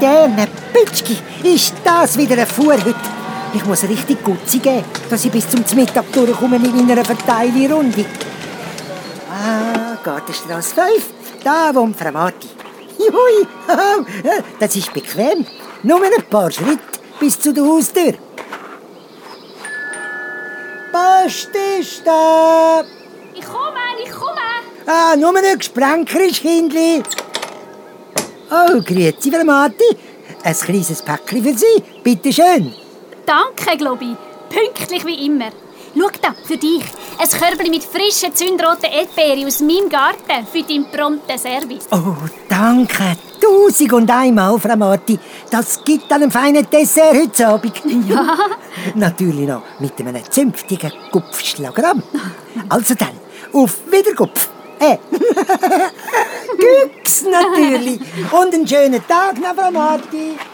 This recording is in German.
Sterne, Bütschki, ist das wieder eine Fuhr heute? Ich muss richtig Gutzi geben, dass ich bis zum Mittag durchkomme mit meiner Verteilrunde. Gartenstrasse 5, da wohnt Frau Marti. Juhui, das ist bequem. Nur ein paar Schritte bis zu der Haustür. Post ist da. Ich komme. Nur ein Gesprenker, Kindli. Oh, grüezi, Frau Marti. Ein kleines Päckchen für Sie, bitte schön. Danke, Globi. Pünktlich wie immer. Schau da, für dich. Ein Körbchen mit frischen, zündroten Erdbeeren aus meinem Garten für deinen prompten Service. Oh, danke. 1001 Frau Marti. Das gibt einen feinen Dessert heute Abend. Ja. Natürlich noch mit einem zünftigen Kupfschlagramm. Also dann, auf Wiederkopf. Güchs natürlich. Und einen schönen Tag noch, Frau Marti.